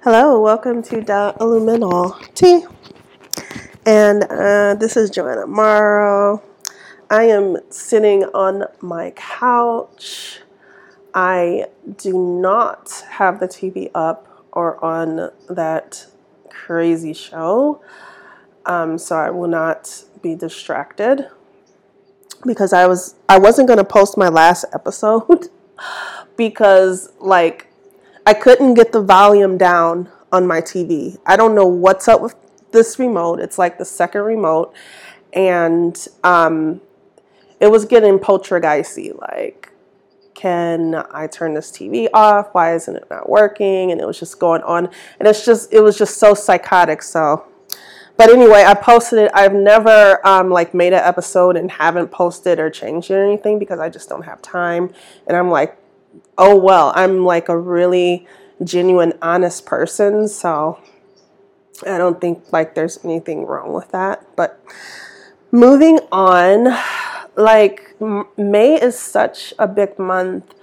Hello, welcome to the Illuminati. And this is Joanna Morrow. I am sitting on my couch. I do not have the TV up or on that crazy show. So I will not be distracted because I wasn't going to post my last episode because I couldn't get the volume down on my TV. I don't know what's up with this remote. It's like the second remote. And it was getting poltergeisty. Like, can I turn this TV off? Why isn't it not working? And it was just going on. And it was just so psychotic. So, but anyway, I posted it. I've never made an episode and haven't posted or changed it or anything because I just don't have time. And I'm like, oh, well, I'm like a really genuine, honest person. So I don't think like there's anything wrong with that. But moving on, like May is such a big month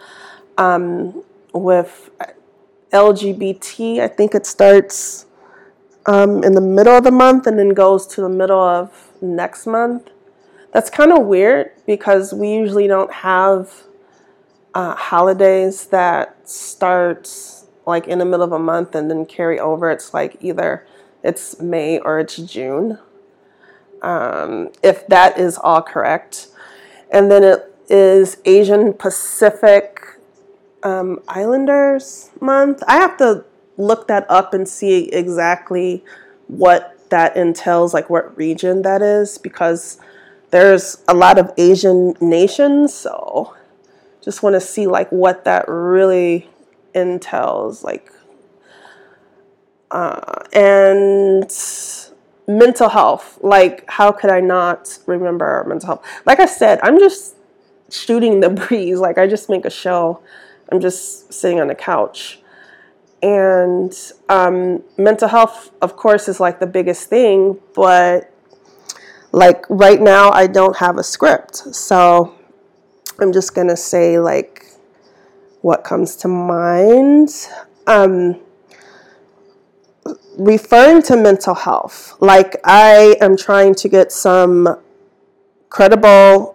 with LGBT. I think it starts in the middle of the month and then goes to the middle of next month. That's kind of weird because we usually don't have holidays that starts like in the middle of a month and then carry over. It's like either it's May or it's June, if that is all correct. And then it is Asian Pacific Islanders month. I have to look that up and see exactly what that entails, like what region that is, because there's a lot of Asian nations, so just want to see like what that really entails, like and mental health. Like, how could I not remember mental health? Like I said, I'm just shooting the breeze. Like, I just make a show. I'm just sitting on the couch. And mental health, of course, is like the biggest thing. But like right now, I don't have a script. So I'm just going to say like what comes to mind. Referring to mental health, like I am trying to get some creditable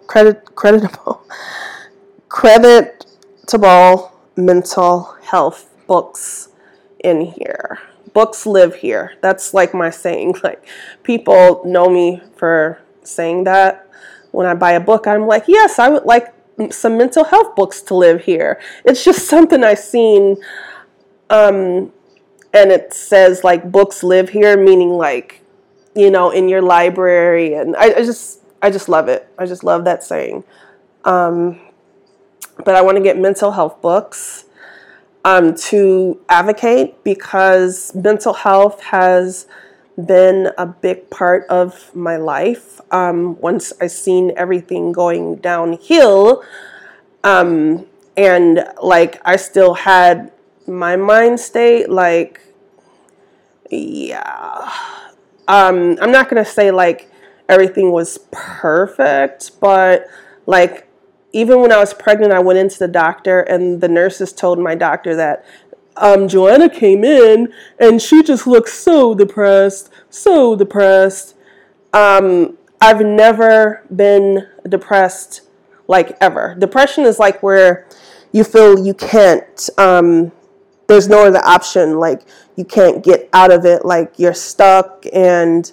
mental health books in here. Books live here. That's like my saying. Like, people know me for saying that. When I buy a book, I'm like, yes, I would like some mental health books to live here. It's just something I've seen. And it says like books live here, meaning like, you know, in your library. And I just love it. I just love that saying. But I want to get mental health books to advocate, because mental health has been a big part of my life. Once I seen everything going downhill, and like I still had my mind state, like, yeah. I'm not going to say like everything was perfect, but like even when I was pregnant, I went into the doctor and the nurses told my doctor that Joanna came in and she just looks so depressed, so depressed. I've never been depressed, like, ever. Depression is like where you feel you can't, there's no other option, like you can't get out of it, like you're stuck, and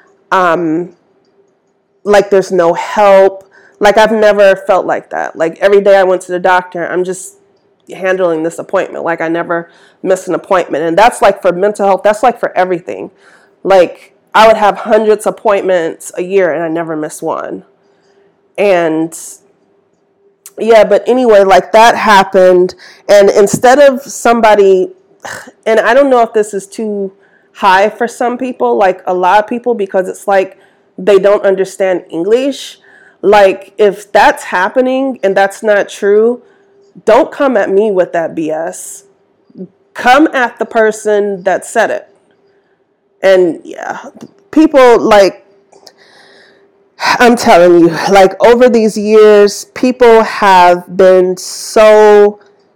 like there's no help. Like, I've never felt like that. Like, every day I went to the doctor, I'm just handling this appointment. Like, I never miss an appointment. And that's like for mental health, that's like for everything. Like, I would have hundreds of appointments a year and I never miss one. And yeah, but anyway, like that happened. And instead of somebody, and I don't know if this is too high for some people, like a lot of people, because it's like they don't understand English. Like, if that's happening and that's not true, don't come at me with that BS. Come at the person that said it. And yeah, people, like, I'm telling you, like, over these years, people have been so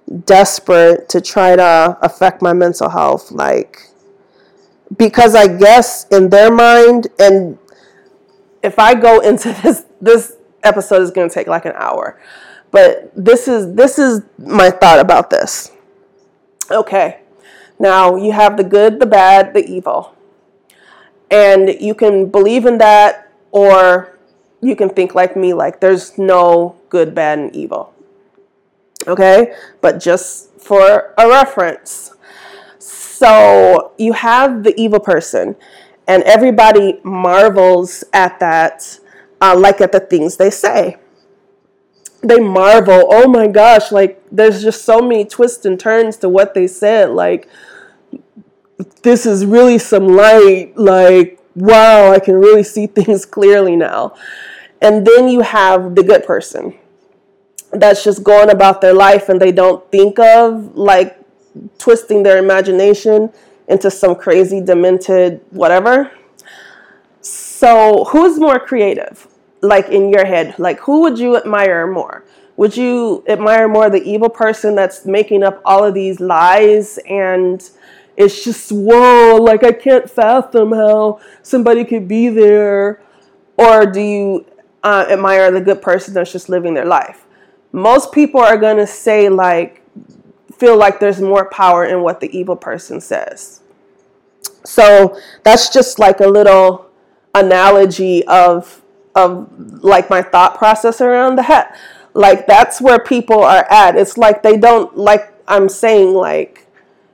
desperate to try to affect my mental health. Like, because I guess in their mind, and if I go into this episode is going to take like an hour, but this is my thought about this. Okay, now you have the good, the bad, the evil, and you can believe in that, or you can think like me, like there's no good, bad, and evil. Okay, but just for a reference, so you have the evil person, and everybody marvels at that, like at the things they say. They marvel, oh my gosh, like there's just so many twists and turns to what they said. Like, this is really some light. Like, wow, I can really see things clearly now. And then you have the good person that's just going about their life, and they don't think of like twisting their imagination into some crazy, demented whatever. So who's more creative? Like in your head, like who would you admire more? Would you admire more the evil person that's making up all of these lies, and it's just, whoa, like I can't fathom how somebody could be there? Or do you admire the good person that's just living their life? Most people are going to say, like, feel like there's more power in what the evil person says. So that's just like a little analogy of like my thought process around that. Like, that's where people are at. It's like they don't, like I'm saying, like,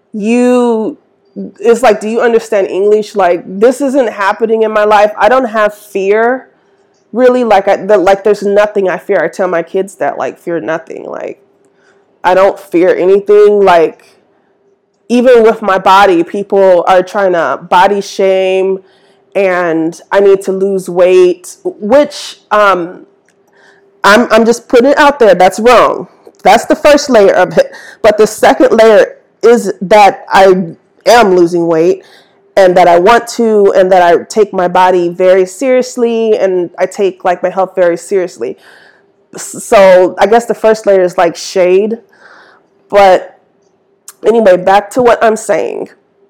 it's like, do you understand English? Like, this isn't happening in my life. I don't have fear, really. Like, there's nothing I fear. I tell my kids that, like, fear nothing. Like, I don't fear anything. Like, even with my body, people are trying to body shame, and I need to lose weight, which I'm just putting it out there. That's wrong. That's the first layer of it. But the second layer is that I am losing weight, and that I want to, and that I take my body very seriously, and I take like my health very seriously. So I guess the first layer is like shade. But anyway, back to what I'm saying.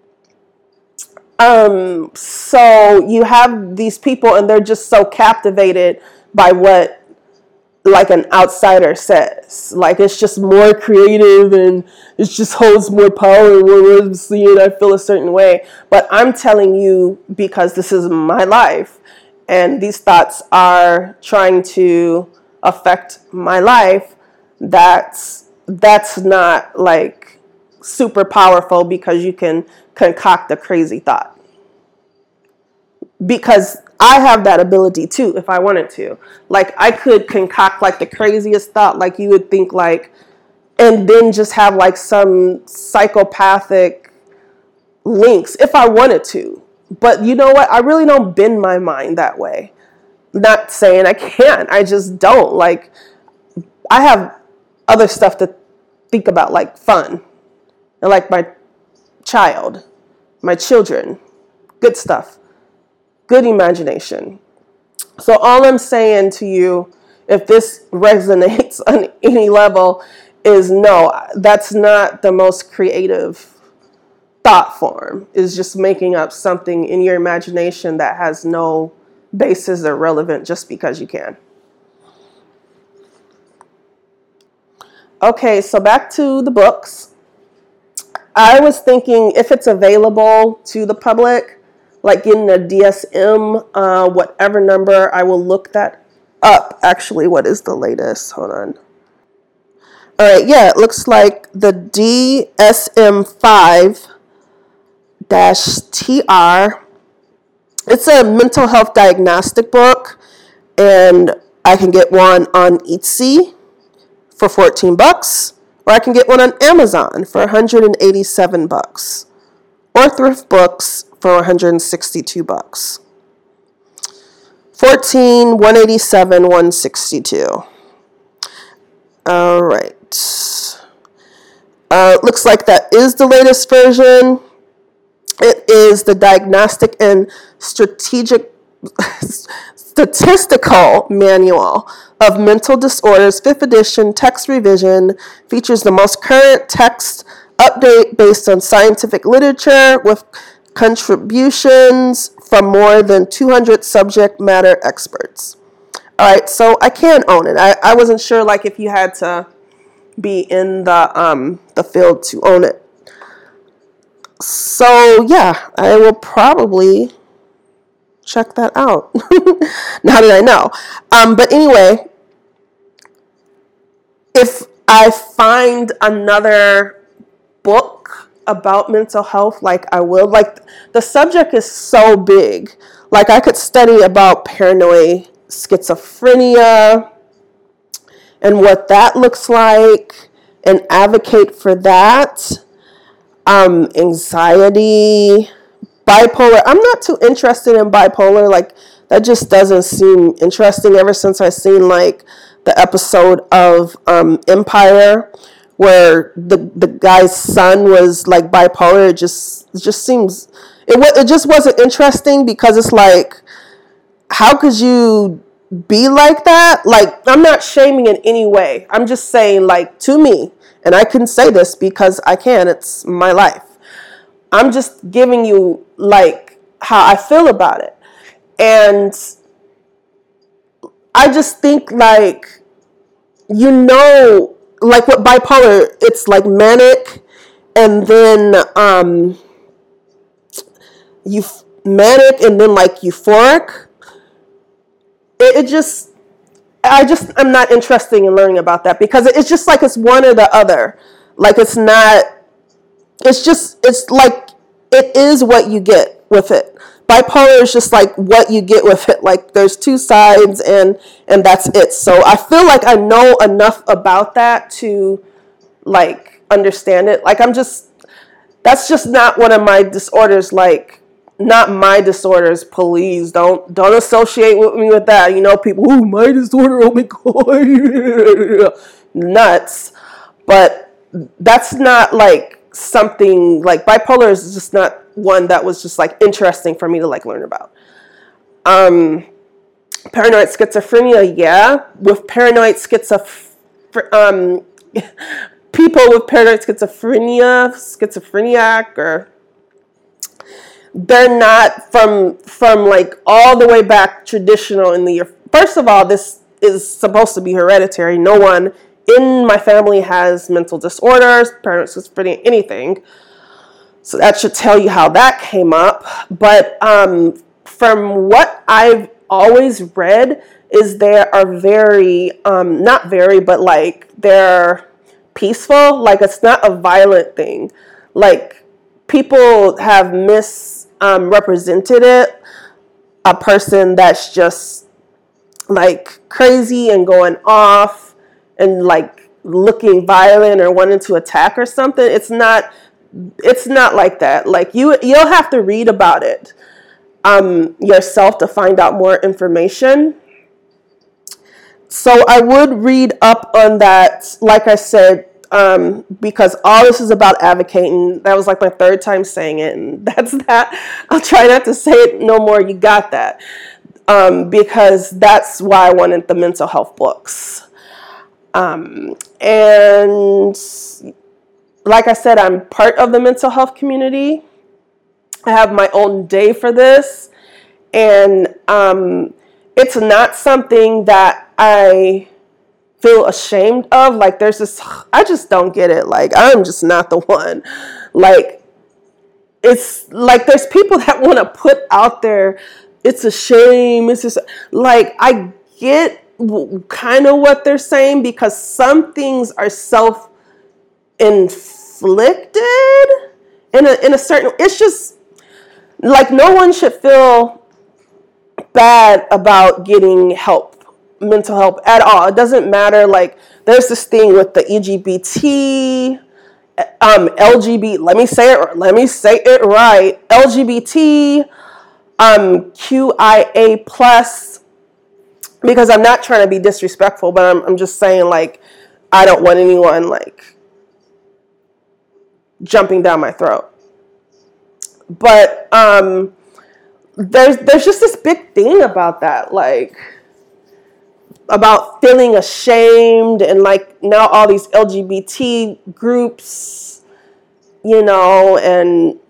So you have these people, and they're just so captivated by what like an outsider says. Like, it's just more creative, and it just holds more power when I'm seeing, I feel a certain way. But I'm telling you, because this is my life, and these thoughts are trying to affect my life, that's not like super powerful, because you can concoct a crazy thought. Because I have that ability too, if I wanted to. Like, I could concoct like the craziest thought, like you would think, like, and then just have like some psychopathic links if I wanted to. But you know what? I really don't bend my mind that way. Not saying I can't. I just don't. Like, I have other stuff to think about, like fun, and like my child, my children, good stuff. Good imagination. So all I'm saying to you, if this resonates on any level, is no, that's not the most creative thought form. Is just making up something in your imagination that has no basis or relevant just because you can. Okay, so back to the books. I was thinking, if it's available to the public, like getting a DSM, whatever number, I will look that up. Actually, what is the latest? Hold on. All right, yeah, it looks like the DSM-5-TR. It's a mental health diagnostic book, and I can get one on Etsy for $14, or I can get one on Amazon for $187, or Thrift Books for $162. 14, 187, 162. All right. Looks like that is the latest version. It is the Diagnostic and Strategic Statistical Manual of Mental Disorders, 5th edition, text revision, features the most current text update based on scientific literature with contributions from more than 200 subject matter experts. All right, so I can own it. I wasn't sure like if you had to be in the field to own it. So yeah, I will probably check that out. Now that I know. But anyway, if I find another book about mental health, like I will. Like the subject is so big. Like I could study about paranoid schizophrenia and what that looks like and advocate for that. Anxiety, bipolar. I'm not too interested in bipolar. Like that just doesn't seem interesting ever since I seen like the episode of Empire where the guy's son was like bipolar. It just seems it just wasn't interesting because it's like, how could you be like that? Like, I'm not shaming in any way. I'm just saying, like, to me, and I can say this because I can, it's my life. I'm just giving you, like, how I feel about it. And I just think, like, like with bipolar, it's like manic, and then manic, and then like euphoric. I'm not interested in learning about that because it's just like it's one or the other. Like it's not, it's like, it is what you get with it. Bipolar is just like what you get with it. Like there's two sides and that's it. So I feel like I know enough about that to like understand it. Like that's just not one of my disorders. Like, not my disorders, please. Don't associate with me with that. You know, people, oh, my disorder, oh my God. Nuts. But that's not like something, like bipolar is just not one that was just like interesting for me to like learn about. Paranoid schizophrenia, yeah. With paranoid people with paranoid schizophrenic, or they're not from like all the way back traditional in the year. First of all, this is supposed to be hereditary. No one in my family has mental disorders, paranoid schizophrenia, anything. So that should tell you how that came up. But from what I've always read is they are very, not very, but like they're peaceful. Like it's not a violent thing. Like people have misrepresented it. A person that's just like crazy and going off and like looking violent or wanting to attack or something. It's not like that. Like you'll have to read about it yourself to find out more information. So I would read up on that, like I said, because all this is about advocating. That was like my third time saying it, and that's that. I'll try not to say it no more. You got that. Because that's why I wanted the mental health books. And like I said, I'm part of the mental health community. I have my own day for this. And it's not something that I feel ashamed of. Like there's this, I just don't get it. Like I'm just not the one. Like it's like there's people that want to put out there, it's a shame. It's just like, I get kind of what they're saying because some things are self-inflicted in a certain, it's just like no one should feel bad about getting help, mental help at all. It doesn't matter. Like there's this thing with the LGBT, LGBT, let me say it right, LGBT, QIA plus, because I'm not trying to be disrespectful, but I'm just saying, like, I don't want anyone like jumping down my throat. But there's just this big thing about that, like about feeling ashamed, and like now all these LGBT groups, and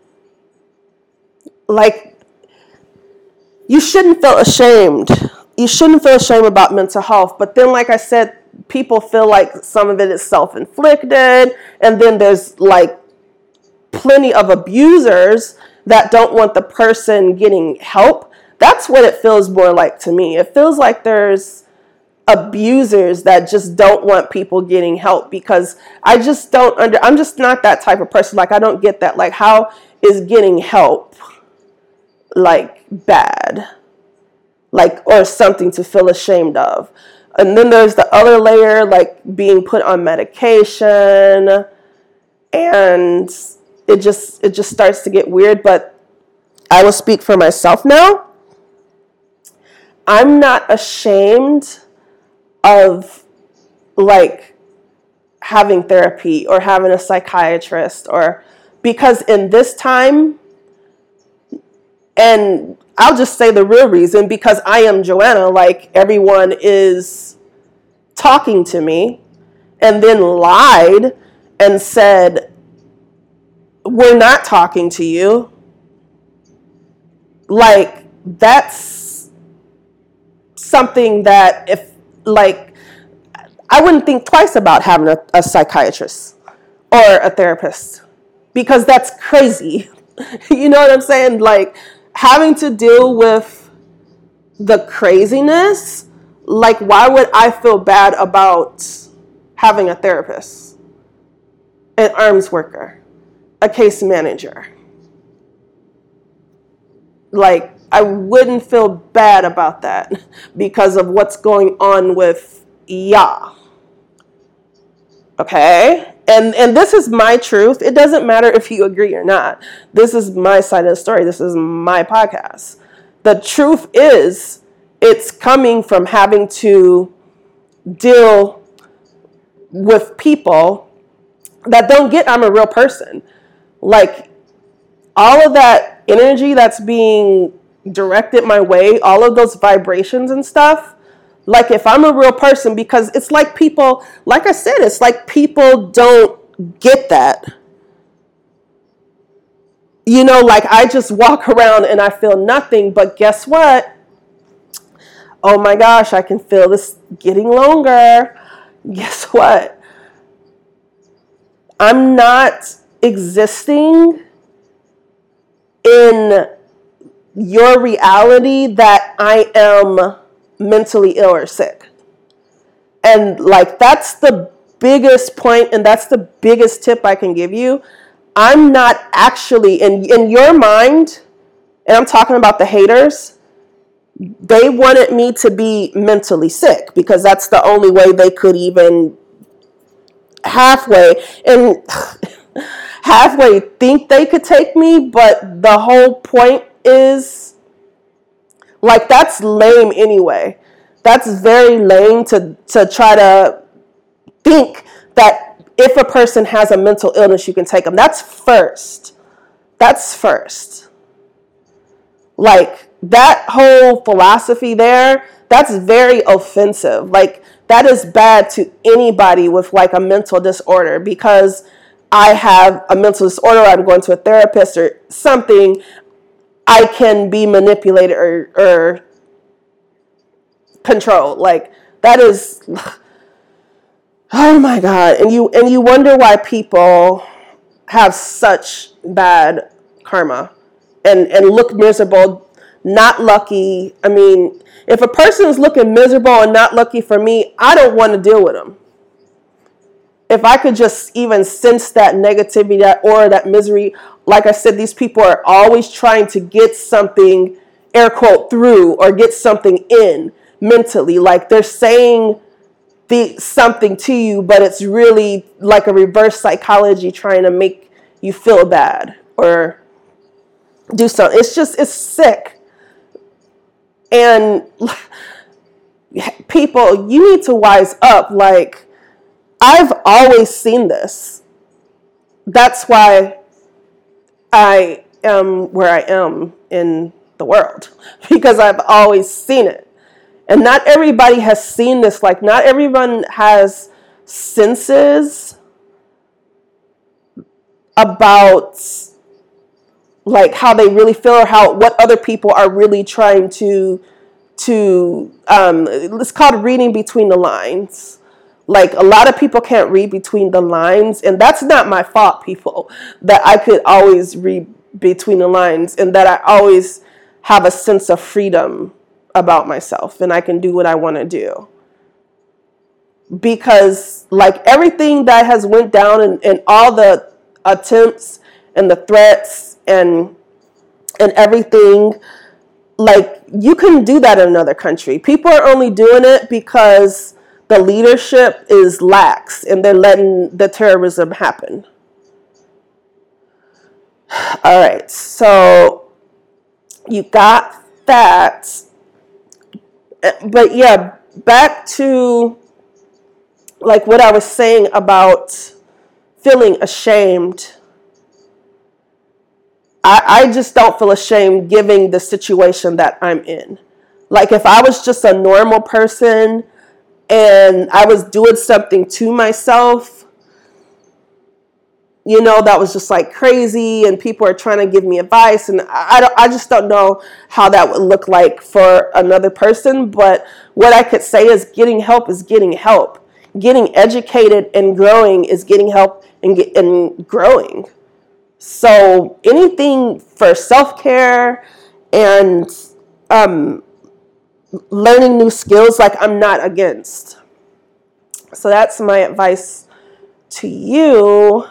like you shouldn't feel ashamed. You shouldn't feel ashamed about mental health. But then, like I said, people feel like some of it is self-inflicted, and then there's like plenty of abusers that don't want the person getting help. That's what it feels more like to me. It feels like there's abusers that just don't want people getting help, because I just I'm just not that type of person. Like, I don't get that. Like, how is getting help like bad? Like, or something to feel ashamed of. And then there's the other layer, like being put on medication, and it just starts to get weird. But I will speak for myself now. I'm not ashamed of like having therapy or having a psychiatrist, or because in this time, and I'll just say the real reason, because I am Joanna, like everyone is talking to me and then lied and said, we're not talking to you. Like, that's something that if, like, I wouldn't think twice about having a psychiatrist or a therapist, because that's crazy. You know what I'm saying? Like, having to deal with the craziness, like, why would I feel bad about having a therapist, an arms worker, a case manager? Like, I wouldn't feel bad about that because of what's going on with y'all. Okay? And this is my truth. It doesn't matter if you agree or not. This is my side of the story. This is my podcast. The truth is, it's coming from having to deal with people that don't get I'm a real person. Like, all of that energy that's being directed my way, all of those vibrations and stuff, like, if I'm a real person, because it's like people, like I said, it's like people don't get that. Like, I just walk around and I feel nothing, but guess what? Oh my gosh, I can feel this getting longer. Guess what? I'm not existing in your reality that I am mentally ill or sick. And like, that's the biggest point, and that's the biggest tip I can give you. I'm not actually in your mind, and I'm talking about the haters. They wanted me to be mentally sick because that's the only way they could even halfway think they could take me. But the whole point is, like, that's lame anyway. That's very lame to try to think that if a person has a mental illness, you can take them. That's first. Like, that whole philosophy there, that's very offensive. Like, that is bad to anybody with like a mental disorder, because I have a mental disorder, I'm going to a therapist or something, I can be manipulated or controlled. Like, that is, oh my God. And you wonder why people have such bad karma and look miserable, not lucky. I mean, if a person is looking miserable and not lucky, for me, I don't want to deal with them. If I could just even sense that negativity, that aura, that misery, like I said, these people are always trying to get something, air quote, through, or get something in mentally. Like, they're saying something to you, but it's really like a reverse psychology trying to make you feel bad or do something. It's sick. And people, you need to wise up. Like, I've always seen this. That's why I am where I am in the world because I've always seen it. And not everybody has seen this. Like, not everyone has senses about like how they really feel or what other people are really trying to it's called reading between the lines. Like, a lot of people can't read between the lines, and that's not my fault, people, that I could always read between the lines and that I always have a sense of freedom about myself and I can do what I want to do. Because like everything that has went down and all the attempts and the threats and everything, like, you couldn't do that in another country. People are only doing it because the leadership is lax and they're letting the terrorism happen. All right, so you got that. But yeah, back to like what I was saying about feeling ashamed. I just don't feel ashamed given the situation that I'm in. Like, if I was just a normal person and I was doing something to myself, you know, that was just like crazy and people are trying to give me advice, and I just don't know how that would look like for another person. But what I could say is getting help is getting help. Getting educated and growing is getting help and growing. So anything for self-care and learning new skills, like, I'm not against. So that's my advice to you.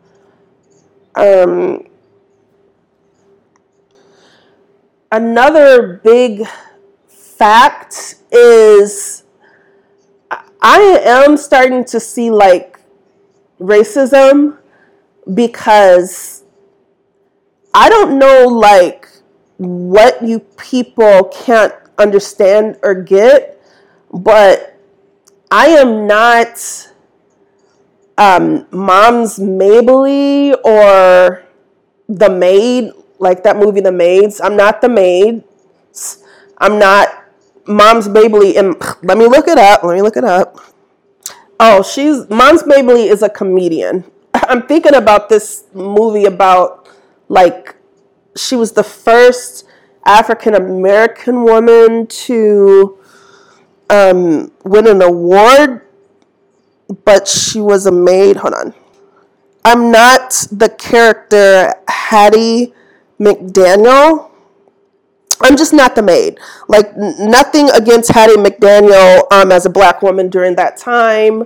Another big fact is I am starting to see like racism, because I don't know like what you people can't understand or get, but I am not Mom's Mabley or The Maid, like that movie The Maids. I'm not The Maid. I'm not Mom's Mabley. And let me look it up. Oh, Mom's Mabley is a comedian. I'm thinking about this movie about, like, she was the first African American woman to win an award, but she was a maid. Hold on. I'm not the character Hattie McDaniel. I'm just not the maid. Like, nothing against Hattie McDaniel as a black woman during that time.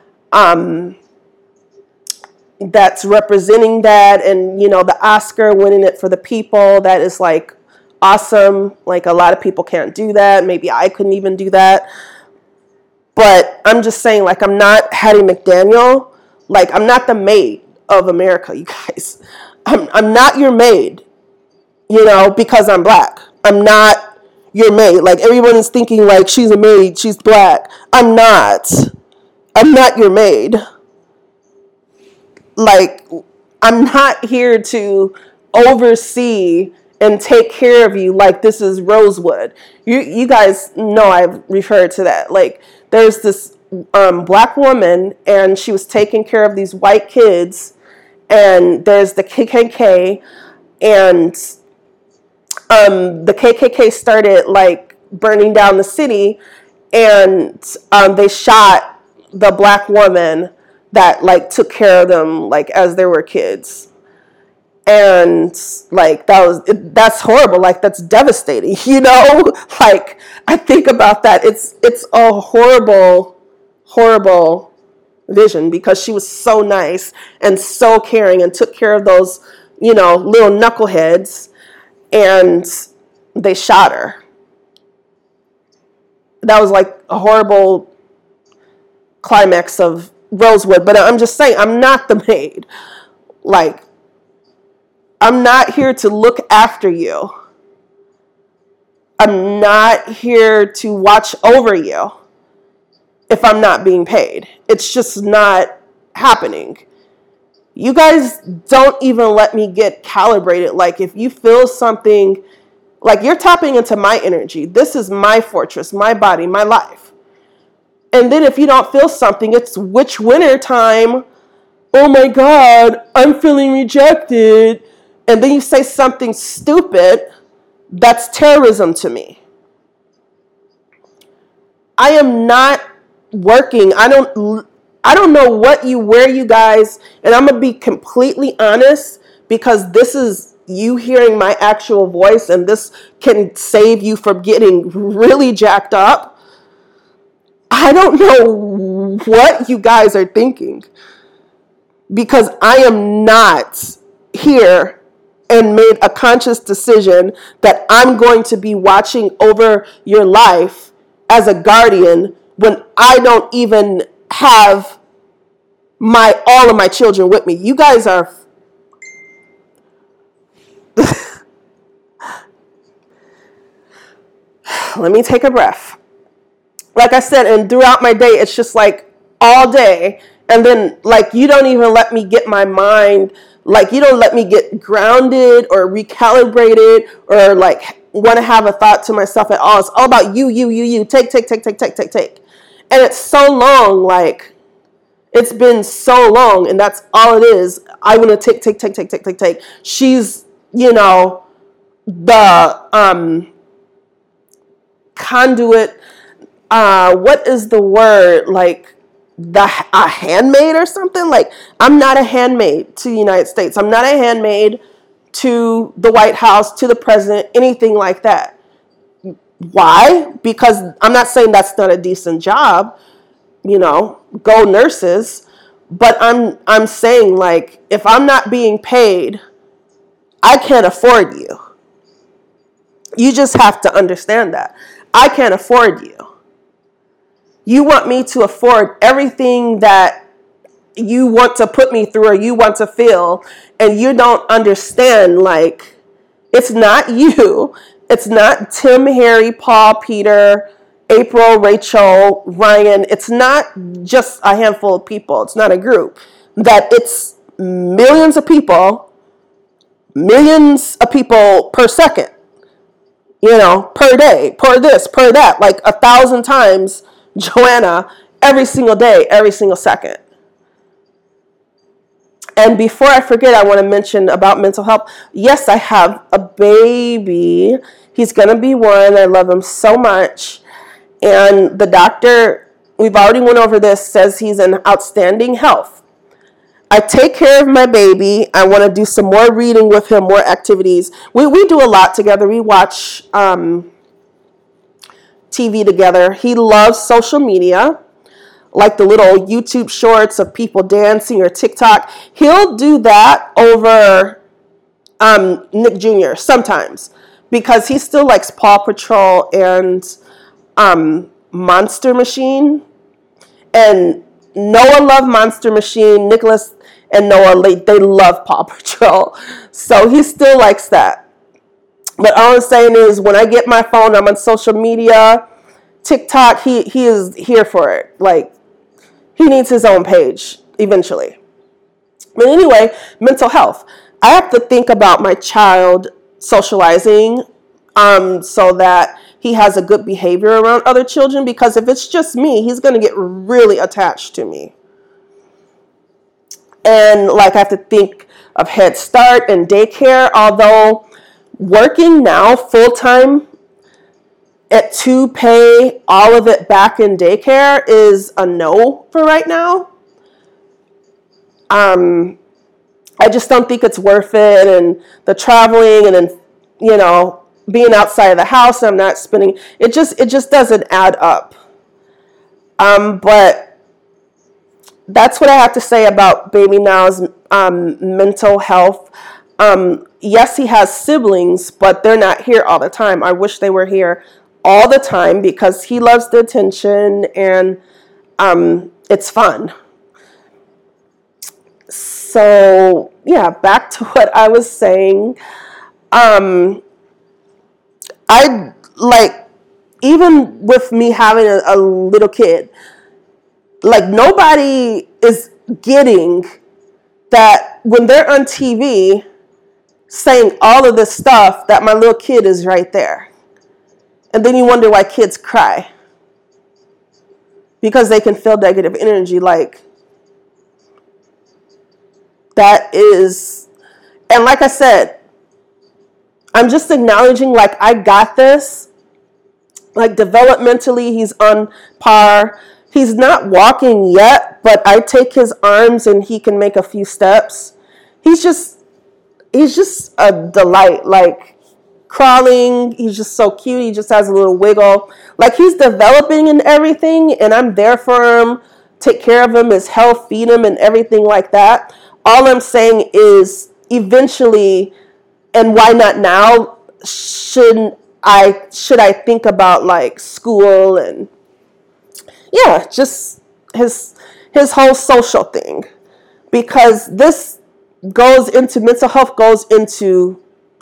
That's representing that, and you know, the Oscar, winning it for the people, that is like awesome. Like, a lot of people can't do that. Maybe I couldn't even do that. But I'm just saying, like, I'm not Hattie McDaniel. Like, I'm not the maid of America, you guys. I'm not your maid, you know, because I'm black. I'm not your maid. Like, everyone is thinking like she's a maid, she's black. I'm not your maid. Like, I'm not here to oversee and take care of you like this is Rosewood. You guys know I've referred to that. Like, there's this black woman, and she was taking care of these white kids, and there's the KKK, and the KKK started like burning down the city, and they shot the black woman that like took care of them like as they were kids. And like that's horrible. Like, that's devastating, you know? Like, I think about that. It's a horrible vision, because she was so nice and so caring and took care of those, you know, little knuckleheads, and they shot her. That was like a horrible climax of Rosewood. But I'm just saying, I'm not the maid. Like, I'm not here to look after you. I'm not here to watch over you if I'm not being paid. It's just not happening. You guys don't even let me get calibrated. Like, if you feel something Like, you're tapping into my energy. This is my fortress, my body, my life. And then if you don't feel something, it's which winter time? Oh my God, I'm feeling rejected. And then you say something stupid. That's terrorism to me. I am not working. I don't know where you guys, and I'm going to be completely honest, because this is you hearing my actual voice, and this can save you from getting really jacked up. I don't know what you guys are thinking, because I am not here and made a conscious decision that I'm going to be watching over your life as a guardian when I don't even have all of my children with me. You guys are let me take a breath. Like I said, and throughout my day, it's just like all day. And then, like, you don't even let me get my mind, like, you don't let me get grounded or recalibrated or, like, want to have a thought to myself at all. It's all about you, take. And it's so long, like, it's been so long, and that's all it is. I want to take. She's, the conduit. What is the word? Like, a handmaid or something? Like, I'm not a handmaid to the United States. I'm not a handmaid to the White House, to the president, anything like that. Why? Because I'm not saying that's not a decent job, go nurses. But I'm saying, like, if I'm not being paid, I can't afford you. You just have to understand that. I can't afford you. You want me to afford everything that you want to put me through or you want to feel, and you don't understand, like, it's not you. It's not Tim, Harry, Paul, Peter, April, Rachel, Ryan. It's not just a handful of people. It's not a group. That it's millions of people per second, per day, per this, per that, like 1,000 times Joanna every single day, every single second. And before I forget, I want to mention about mental health. Yes, I have a baby. He's going to be one. I love him so much. And the doctor, we've already went over this, says he's in outstanding health. I take care of my baby. I want to do some more reading with him, more activities. We do a lot together. We watch TV together. He loves social media, like the little YouTube shorts of people dancing or TikTok. He'll do that over Nick Jr. sometimes, because he still likes Paw Patrol and Monster Machine. And Noah loved Monster Machine. Nicholas and Noah, they love Paw Patrol. So he still likes that. But all I'm saying is, when I get my phone, I'm on social media, TikTok, he is here for it. Like, he needs his own page eventually. But anyway, mental health. I have to think about my child socializing so that he has a good behavior around other children, because if it's just me, he's going to get really attached to me. And, like, I have to think of Head Start and daycare, although working now full-time to pay all of it back in daycare is a no for right now. I just don't think it's worth it, and the traveling, and then, being outside of the house, I'm not spending, it just doesn't add up. But that's what I have to say about Baby Now's mental health. Yes, he has siblings, but they're not here all the time. I wish they were here all the time, because he loves the attention, and it's fun. So, yeah, back to what I was saying. I, like, even with me having a little kid, like, nobody is getting that when they're on TV, saying all of this stuff that my little kid is right there. And then you wonder why kids cry. Because they can feel negative energy. Like, that is, and like I said, I'm just acknowledging, like, I got this. Like, developmentally, he's on par. He's not walking yet, but I take his arms and he can make a few steps. He's just a delight. Like, crawling, he's just so cute. He just has a little wiggle. Like, he's developing and everything, and I'm there for him, take care of him, his health, feed him, and everything like that. All I'm saying is, eventually, and why not now, should I think about, like, school and, yeah, just his whole social thing. Because this goes into, mental health goes into,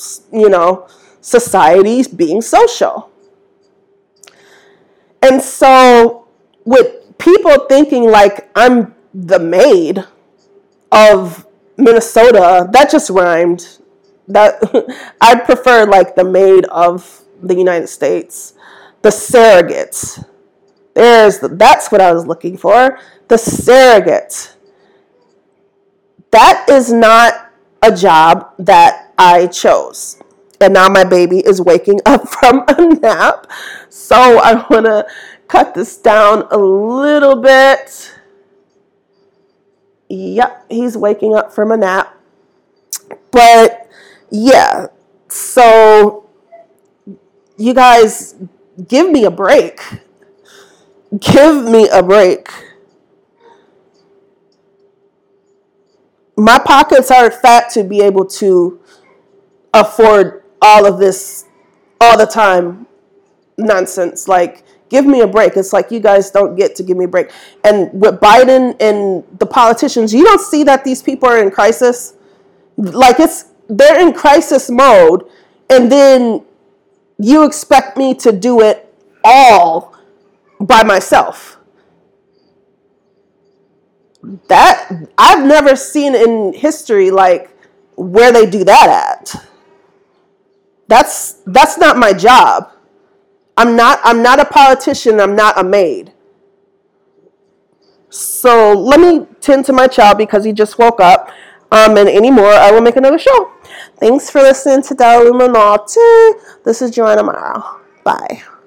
society being social. And so with people thinking like I'm the maid of Minnesota, that just rhymed. That I'd prefer like the maid of the United States. The surrogate. That's what I was looking for. The surrogate. That is not a job that I chose. And now my baby is waking up from a nap. So I want to cut this down a little bit. Yep, he's waking up from a nap. But yeah, so you guys, give me a break. Give me a break. My pockets aren't fat to be able to afford all of this all the time nonsense. Like, give me a break. It's like you guys don't get to give me a break. And with Biden and the politicians, you don't see that these people are in crisis. Like, they're in crisis mode, and then you expect me to do it all by myself. That I've never seen in history, like, where they do that at. That's not my job. I'm not a politician. I'm not a maid. So let me tend to my child because he just woke up. And anymore, I will make another show. Thanks for listening to the Illuminati. This is Joanna Morrow. Bye.